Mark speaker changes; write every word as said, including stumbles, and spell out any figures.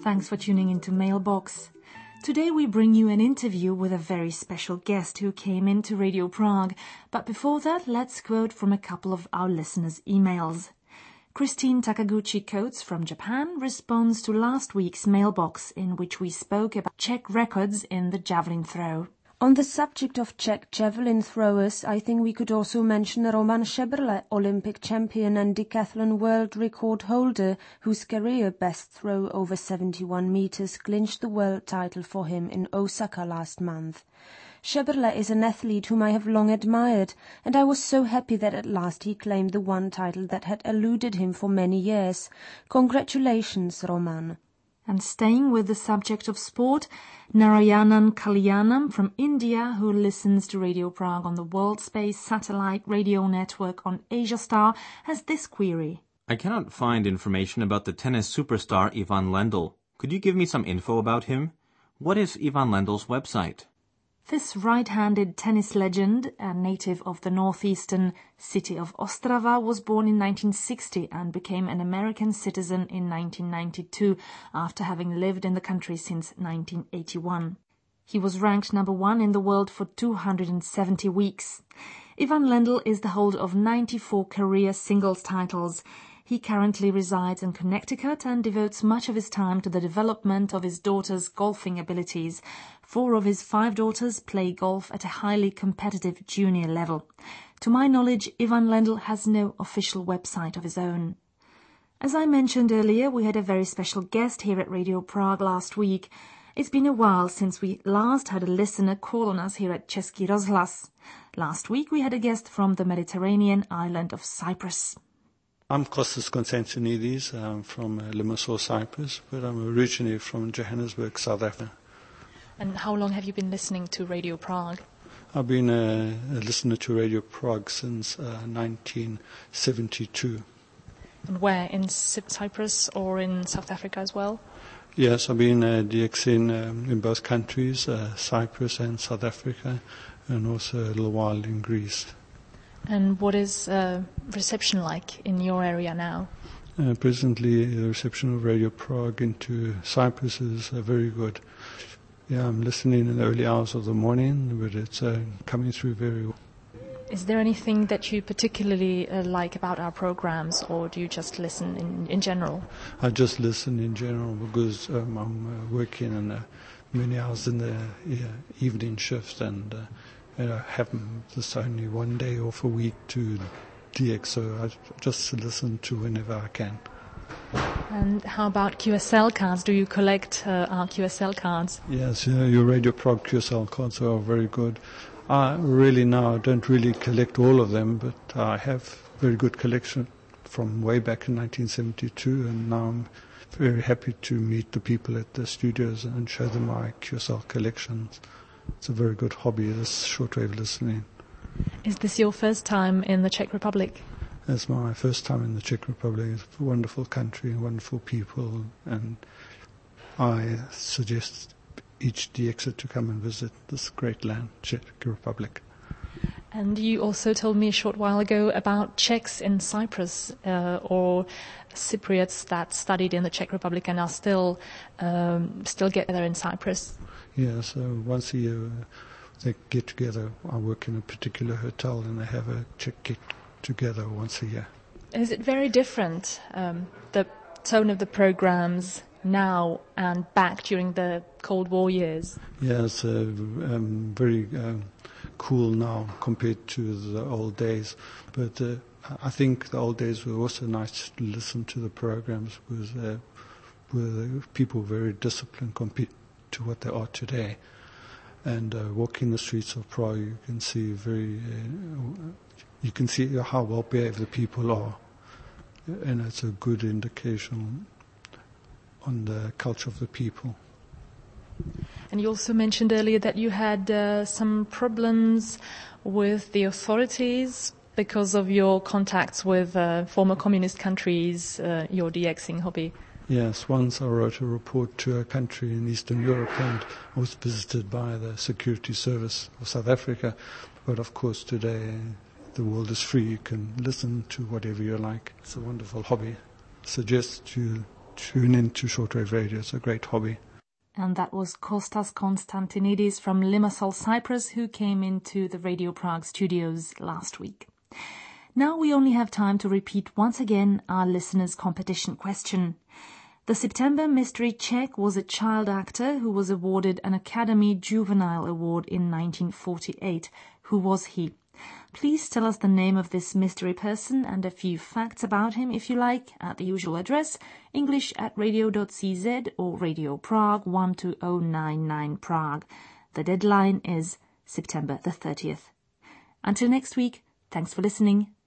Speaker 1: Thanks for tuning into Mailbox. Today we bring you an interview with a very special guest who came into Radio Prague. But before that, let's quote from a couple of our listeners' emails. Christine Takaguchi Coates from Japan responds to last week's Mailbox, in which we spoke about Czech records in the javelin throw.
Speaker 2: On the subject of Czech javelin throwers, I think we could also mention Roman Šebrle, Olympic champion and decathlon world record holder, whose career best throw over seventy-one meters clinched the world title for him in Osaka last month. Šebrle is an athlete whom I have long admired, and I was so happy that at last he claimed the one title that had eluded him for many years. Congratulations, Roman.
Speaker 1: And staying with the subject of sport, Narayanan Kalyanam from India, who listens to Radio Prague on the World Space Satellite Radio Network on AsiaStar, has this query.
Speaker 3: I cannot find information about the tennis superstar Ivan Lendl. Could you give me some info about him? What is Ivan Lendl's website?
Speaker 1: This right-handed tennis legend, a native of the northeastern city of Ostrava, was born in nineteen sixty and became an American citizen in nineteen ninety-two after having lived in the country since nineteen eighty-one. He was ranked number one in the world for two hundred seventy weeks. Ivan Lendl is the holder of ninety-four career singles titles. He currently resides in Connecticut and devotes much of his time to the development of his daughter's golfing abilities. Four of his five daughters play golf at a highly competitive junior level. To my knowledge, Ivan Lendl has no official website of his own. As I mentioned earlier, we had a very special guest here at Radio Prague last week. It's been a while since we last had a listener call on us here at Český rozhlas. Last week we had a guest from the Mediterranean island of Cyprus.
Speaker 4: I'm Kostas Konstantinidis. I'm from uh, Limassol, Cyprus, but I'm originally from Johannesburg, South Africa.
Speaker 1: And how long have you been listening to Radio Prague?
Speaker 4: I've been a, a listener to Radio Prague since uh, nineteen seventy-two.
Speaker 1: And where? In Cyprus or in South Africa as well?
Speaker 4: Yes, I've been uh, DXing um, in both countries, uh, Cyprus and South Africa, and also a little while in Greece.
Speaker 1: And what is uh, reception like in your area now?
Speaker 4: Uh, presently, the reception of Radio Prague into Cyprus is uh, very good. Yeah, I'm listening in the early hours of the morning, but it's uh, coming through very well.
Speaker 1: Is there anything that you particularly uh, like about our programs, or do you just listen in, in general?
Speaker 4: I just listen in general because um, I'm uh, working in, uh, many hours in the yeah, evening shift, and uh, I have this only one day off a week to D X, so I just listen to whenever I can.
Speaker 1: And how about Q S L cards? Do you collect uh, our Q S L cards?
Speaker 4: Yes, uh, your Radio Prague Q S L cards are very good. I really now don't really collect all of them, but I have very good collection from way back in nineteen seventy-two, and now I'm very happy to meet the people at the studios and show them my Q S L collections. It's a very good hobby, this shortwave listening.
Speaker 1: Is this your first time in the Czech Republic?
Speaker 4: It's my first time in the Czech Republic. It's a wonderful country, wonderful people, and I suggest each D Xer to come and visit this great land, Czech Republic.
Speaker 1: And you also told me a short while ago about Czechs in Cyprus, uh, or Cypriots that studied in the Czech Republic and are still um, still get together in Cyprus.
Speaker 4: Yeah, so once a year uh, they get together. I work in a particular hotel and they have a Czech get together once a year.
Speaker 1: Is it very different, um, the tone of the programs now and back during the Cold War years?
Speaker 4: Yeah, it's uh, um, very um, cool now compared to the old days. But uh, I think the old days were also nice to listen to the programs because uh, were people very disciplined compared to what they are today. And uh, walking the streets of Prague, you can see very, uh, you can see how well behaved the people are, and it's a good indication on the culture of the people.
Speaker 1: And you also mentioned earlier that you had uh, some problems with the authorities because of your contacts with uh, former communist countries, uh, your DXing hobby.
Speaker 4: Yes, once I wrote a report to a country in Eastern Europe and I was visited by the Security Service of South Africa. But of course today the world is free, you can listen to whatever you like. It's a wonderful hobby. I suggest you tune into shortwave radio. It's a great hobby.
Speaker 1: And that was Kostas Konstantinidis from Limassol, Cyprus, who came into the Radio Prague studios last week. Now we only have time to repeat once again our listeners' competition question. The September Mystery Czech was a child actor who was awarded an Academy Juvenile Award in nineteen forty-eight. Who was he? Please tell us the name of this mystery person and a few facts about him if you like at the usual address, english at radio dot c z or Radio Prague one two zero nine nine Prague. The deadline is September the thirtieth. Until next week, thanks for listening.